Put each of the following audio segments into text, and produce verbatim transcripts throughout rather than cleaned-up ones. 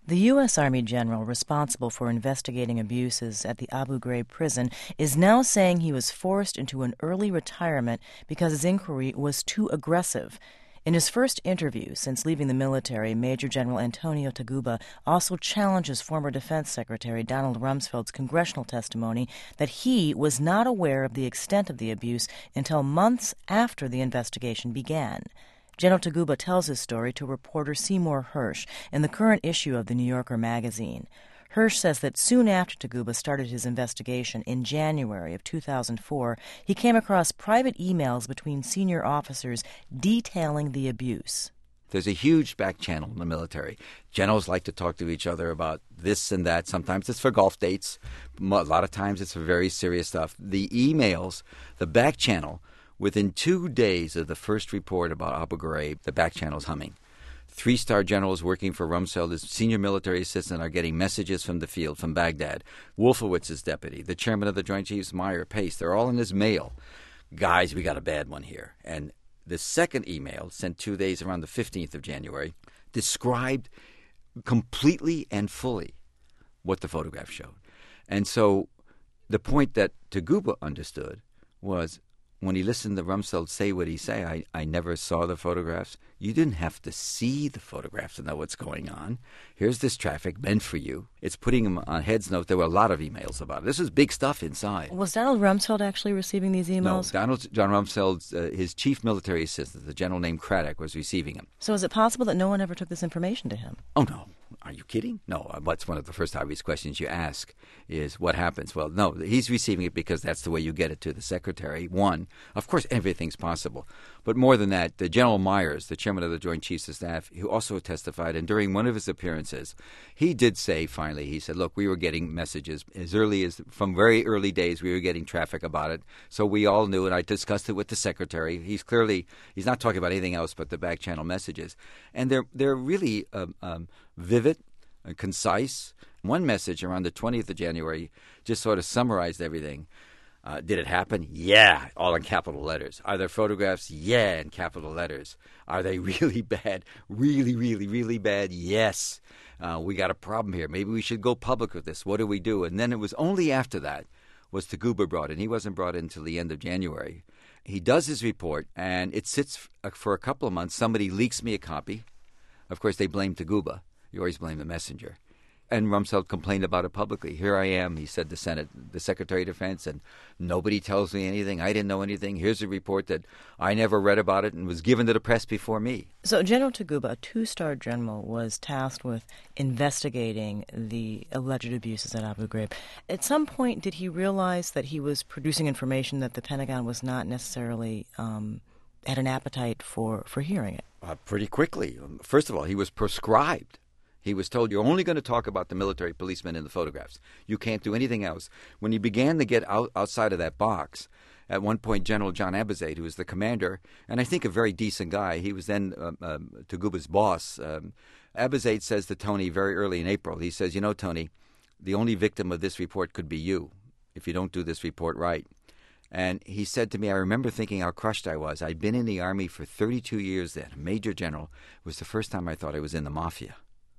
The U S. Army general responsible for investigating abuses at the Abu Ghraib prison is now saying he was forced into an early retirement because his inquiry was too aggressive. In his first interview since leaving the military, Major General Antonio Taguba also challenges former Defense Secretary Donald Rumsfeld's congressional testimony that he was not aware of the extent of the abuse until months after the investigation began. General Taguba tells his story to reporter Seymour Hersh in the current issue of the New Yorker magazine. Hersh says that soon after Taguba started his investigation in January of two thousand four, he came across private emails between senior officers detailing the abuse. There's a huge back channel in the military. Generals like to talk to each other about this and that. Sometimes it's for golf dates. A lot of times it's for very serious stuff. The emails, the back channel, within two days of the first report about Abu Ghraib, the back channel's humming. Three-star generals working for Rumsfeld as senior military assistant are getting messages from the field, from Baghdad. Wolfowitz's deputy, the chairman of the Joint Chiefs, Meyer, Pace, they're all in his mail. Guys, we got a bad one here. And the second email, sent two days around the fifteenth of January, described completely and fully what the photograph showed. And so the point that Taguba understood was, when he listened to Rumsfeld say what he say, I, I never saw the photographs. You didn't have to see the photographs to know what's going on. Here's this traffic meant for you. It's putting him on heads note. There were a lot of emails about it. This was big stuff inside. Was Donald Rumsfeld actually receiving these emails? No, Donald John Rumsfeld, uh, his chief military assistant, the general named Craddock, was receiving them. So is it possible that no one ever took this information to him? Oh, no. Are you kidding? No. That's one of the first obvious questions you ask is what happens? Well, no, he's receiving it because that's the way you get it to the secretary. One, of course, everything's possible. But more than that, the General Myers, the chairman of the Joint Chiefs of Staff, who also testified, and during one of his appearances, he did say finally, he said, look, we were getting messages as early as, from very early days, we were getting traffic about it. So we all knew, and I discussed it with the secretary. He's clearly, he's not talking about anything else but the back channel messages. And they're, they're really um, um, vivid, uh, concise. One message around the twentieth of January just sort of summarized everything. Uh, did it happen? Yeah, all in capital letters. Are there photographs? Yeah, in capital letters. Are they really bad? Really, really, really bad? Yes. Uh, we got a problem here. Maybe we should go public with this. What do we do? And then it was only after that was Taguba brought in. He wasn't brought in until the end of January. He does his report, and it sits for a couple of months. Somebody leaks me a copy. Of course, they blame Taguba. You always blame the messenger. And Rumsfeld complained about it publicly. Here I am, he said to Senate, the Secretary of Defense, and nobody tells me anything. I didn't know anything. Here's a report that I never read about it and was given to the press before me. So General Taguba, a two-star general, was tasked with investigating the alleged abuses at Abu Ghraib. At some point, did he realize that he was producing information that the Pentagon was not necessarily um, had an appetite for, for hearing it? Uh, pretty quickly. First of all, he was proscribed. He was told, you're only going to talk about the military policemen in the photographs. You can't do anything else. When he began to get out, outside of that box, at one point General John Abizaid, who was the commander, and I think a very decent guy, he was then uh, uh, Taguba's boss. Um, Abizaid says to Tony very early in April, he says, you know, Tony, the only victim of this report could be you if you don't do this report right. And he said to me, I remember thinking how crushed I was. I'd been in the Army for thirty-two years then. A major general. It was the first time I thought I was in the mafia.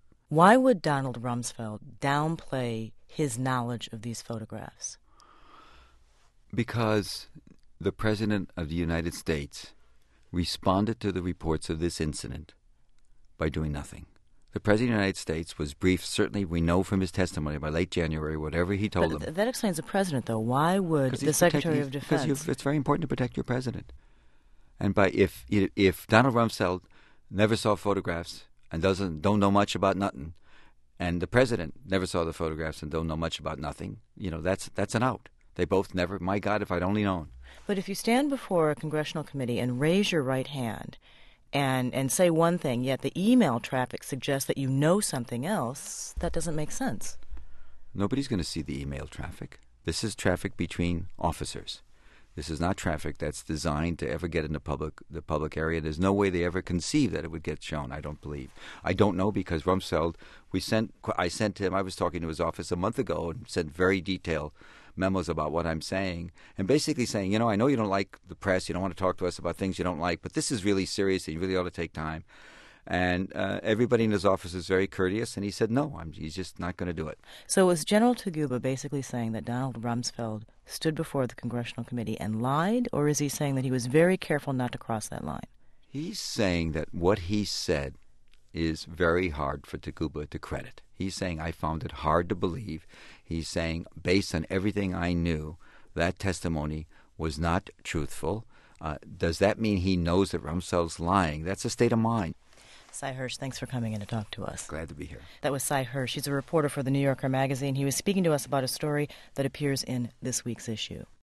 Why would Donald Rumsfeld downplay his knowledge of these photographs? Because the President of the United States responded to the reports of this incident by doing nothing. The President of the United States was briefed, certainly we know from his testimony, by late January, whatever he told but them. That explains the President, though. Why would the Secretary of Defense... Because it's very important to protect your President. And by if if Donald Rumsfeld never saw photographs and doesn't don't know much about nothing, and the president never saw the photographs and don't know much about nothing, you know, that's that's an out. They both never, my God, if I'd only known. But if you stand before a congressional committee and raise your right hand and, and say one thing, yet the email traffic suggests that you know something else, that doesn't make sense. Nobody's going to see the email traffic. This is traffic between officers. This is not traffic that's designed to ever get in the public the public area. There's no way they ever conceived that it would get shown, I don't believe. I don't know because Rumsfeld, we sent, I sent him, I was talking to his office a month ago and sent very detailed memos about what I'm saying and basically saying, you know, I know you don't like the press, you don't want to talk to us about things you don't like, but this is really serious and you really ought to take time. And uh, everybody in his office is very courteous, and he said no, I'm, he's just not going to do it. So was General Taguba basically saying that Donald Rumsfeld stood before the Congressional Committee and lied, or is he saying that he was very careful not to cross that line? He's saying that what he said is very hard for Taguba to credit. He's saying, I found it hard to believe. He's saying, based on everything I knew, that testimony was not truthful. Uh, does that mean he knows that Rumsfeld's lying? That's a state of mind. Cy Hirsch, thanks for coming in to talk to us. Glad to be here. That was Cy Hirsch. He's a reporter for The New Yorker magazine. He was speaking to us about a story that appears in this week's issue.